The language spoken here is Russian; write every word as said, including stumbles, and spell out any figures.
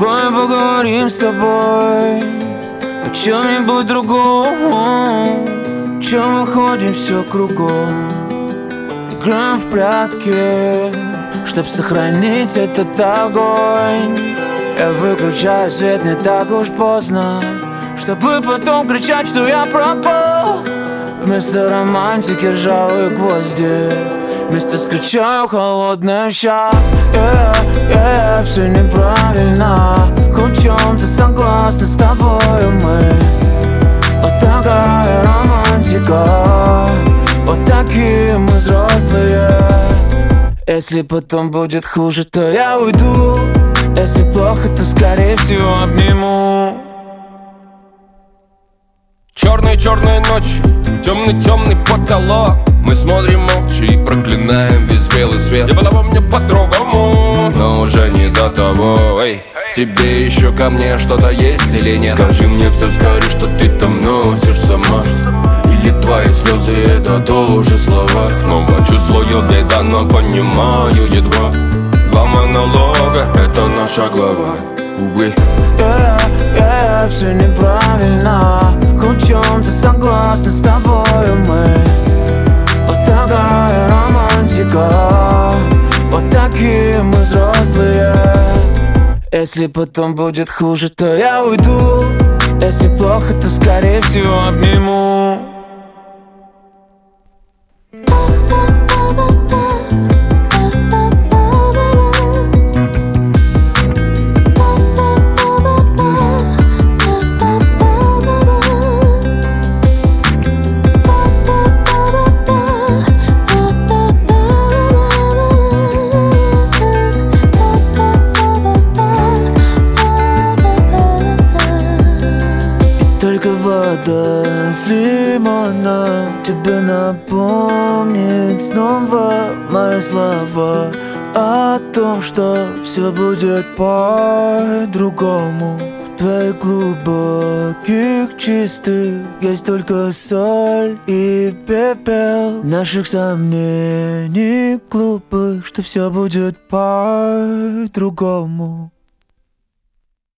Давай поговорим с тобой о чем-нибудь другом, чем мы ходим все кругом, играем в прятки, чтоб сохранить этот огонь. Я выключаю свет не так уж поздно, чтобы потом кричать, что я пропал. Вместо романтики ржавые гвозди, вместо скачаю холодный ща. yeah, yeah, Все неправильно, хоть в чем-то согласна с тобою мы. Вот такая романтика, вот такие мы взрослые. Если потом будет хуже, то я уйду. Если плохо, то скорее всего обниму. Черные-черные ночи, темный-темный потолок. Мы смотрим молча и проклинаем весь белый свет. Я была мне по-другому, но уже не до того. Эй, в тебе еще ко мне что-то есть или нет? Скажи мне все скорее, что ты там носишь сама. Или твои слезы это тоже слова. Много чувствую где-то, но понимаю едва. Два монолога, это наша глава, увы. yeah, yeah, Все неправильно, хоть в чем-то согласна с тобою мы. Вот такая романтика, вот такие мы взрослые. Если потом будет хуже, то я уйду. Если плохо, то скорее всего обниму. Только вода с лимоном тебе напомнит снова мои слова о том, что все будет по-другому. В твоих глубоких чистых есть только соль и пепел наших сомнений глупых, что все будет по-другому.